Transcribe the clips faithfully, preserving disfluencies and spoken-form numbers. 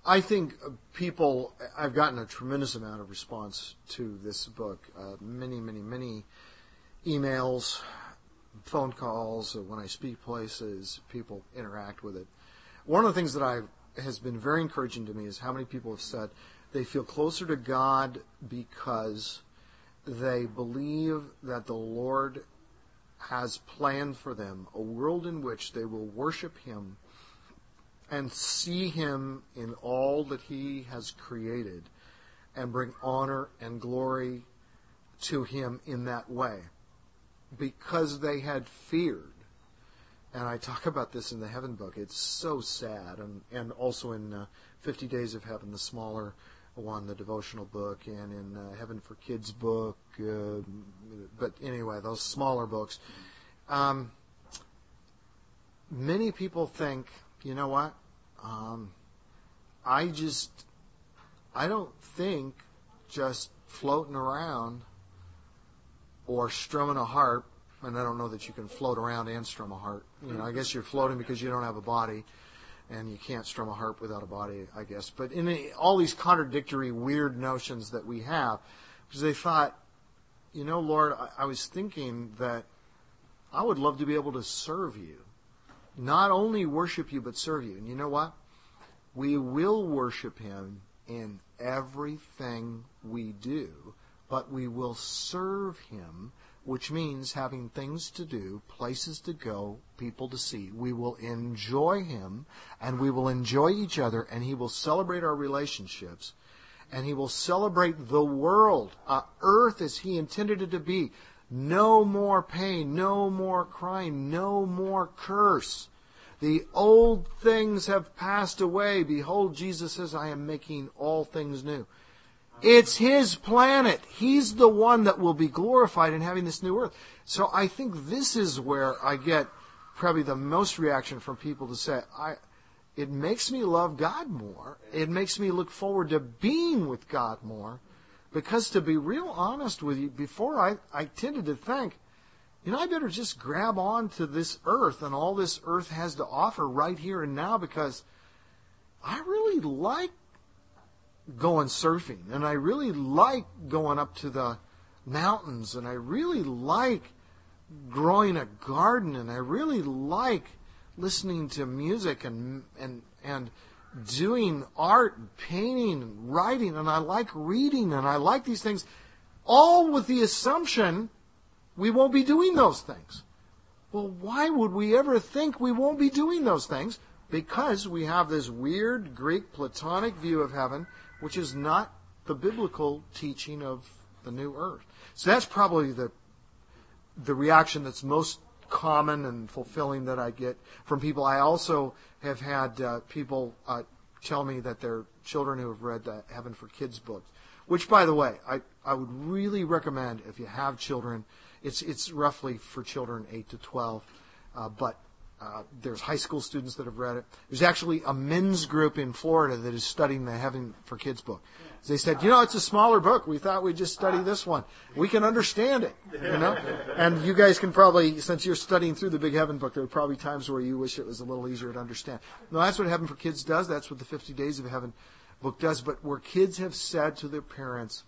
I think people, I've gotten a tremendous amount of response to this book. Uh, many, many, many emails, phone calls, uh, when I speak places, people interact with it. One of the things that I've, has been very encouraging to me is how many people have said they feel closer to God because they believe that the Lord has planned for them a world in which they will worship Him and see Him in all that He has created and bring honor and glory to Him in that way because they had feared. And I talk about this in the Heaven book. It's so sad. And, and also in uh, fifty Days of Heaven, the smaller one, the devotional book, and in uh, Heaven for Kids book. Uh, but anyway, those smaller books. Um, many people think, you know what? Um, I just, I don't think just floating around or strumming a harp, and I don't know that you can float around and strum a harp. You know, I guess you're floating because you don't have a body, and you can't strum a harp without a body, I guess. But in a, all these contradictory, weird notions that we have, because they thought, you know, Lord, I, I was thinking that I would love to be able to serve you. Not only worship you, but serve you. And you know what? We will worship Him in everything we do, but we will serve Him, which means having things to do, places to go, people to see. We will enjoy Him, and we will enjoy each other, and He will celebrate our relationships, and He will celebrate the world, uh, earth as He intended it to be. No more pain, no more crying, no more curse. The old things have passed away. Behold, Jesus says, I am making all things new. It's His planet. He's the one that will be glorified in having this new earth. So I think this is where I get probably the most reaction from people to say, I, it makes me love God more. It makes me look forward to being with God more. Because to be real honest with you, before I, I tended to think, you know, I better just grab on to this earth and all this earth has to offer right here and now, because I really like going surfing, and I really like going up to the mountains, and I really like growing a garden, and I really like listening to music and and and doing art and painting and writing, and I like reading, and I like these things, all with the assumption we won't be doing those things. Well, why would we ever think we won't be doing those things? Because we have this weird Greek Platonic view of heaven, which is not the biblical teaching of the new earth. So that's probably the the reaction that's most common and fulfilling that I get from people. I also have had uh, people uh, tell me that their children who have read the Heaven for Kids book, which, by the way, I, I would really recommend if you have children. It's it's roughly for children eight to twelve, uh, but uh, there's high school students that have read it. There's actually a men's group in Florida that is studying the Heaven for Kids book. They said, you know, it's a smaller book. We thought we'd just study this one. We can understand it, you know. And you guys can probably, since you're studying through the Big Heaven book, there are probably times where you wish it was a little easier to understand. No, that's what Heaven for Kids does. That's what the fifty Days of Heaven book does. But where kids have said to their parents,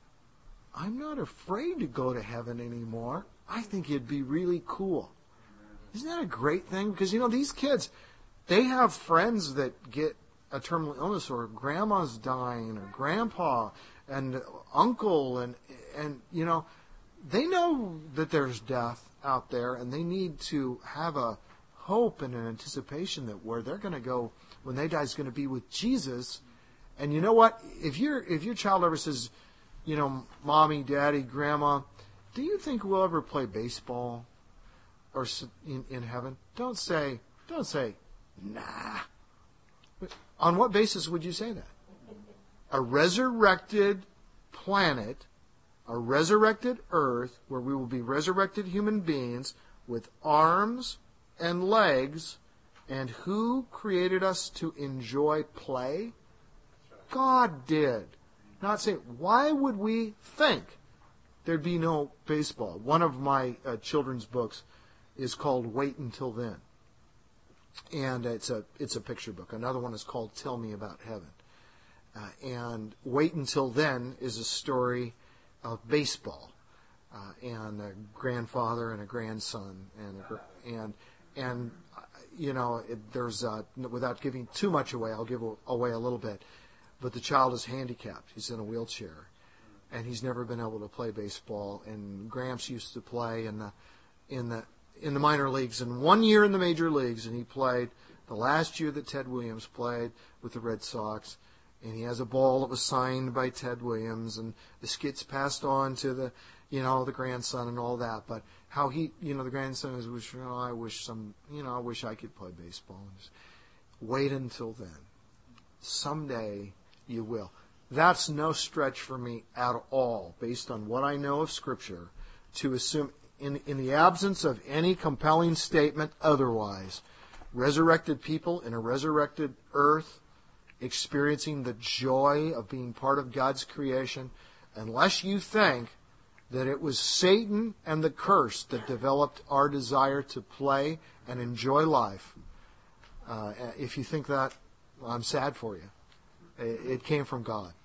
I'm not afraid to go to heaven anymore. I think it'd be really cool. Isn't that a great thing? Because, you know, these kids, they have friends that get a terminal illness, or grandma's dying, or grandpa, and uncle, and, and you know, they know that there's death out there, and they need to have a hope and an anticipation that where they're going to go when they die is going to be with Jesus. And you know what? If your if your child ever says, you know, Mommy, Daddy, Grandma, do you think we'll ever play baseball or in, in heaven? Don't say, don't say, nah. But on what basis would you say that? A resurrected planet, a resurrected earth, where we will be resurrected human beings with arms and legs, and who created us to enjoy play? God did. Not saying, why would we think there'd be no baseball? One of my uh, children's books is called Wait Until Then. And it's a it's a picture book. Another one is called Tell Me About Heaven. Uh, and Wait Until Then is a story of baseball uh, and a grandfather and a grandson and a, and and uh, you know it, there's uh, without giving too much away, I'll give away a little bit. But the child is handicapped; he's in a wheelchair, and he's never been able to play baseball. And Gramps used to play in the in the in the minor leagues, and one year in the major leagues, and he played the last year that Ted Williams played with the Red Sox. And he has a ball that was signed by Ted Williams, and the skits passed on to the, you know, the grandson and all that. But how he, you know, the grandson is, wish, you know, I wish some, you know, I wish I could play baseball. Just wait until then. Someday you will. That's no stretch for me at all, based on what I know of Scripture, to assume, in in the absence of any compelling statement otherwise, resurrected people in a resurrected earth, experiencing the joy of being part of God's creation, unless you think that it was Satan and the curse that developed our desire to play and enjoy life. Uh, if you think that, well, I'm sad for you. It, it came from God.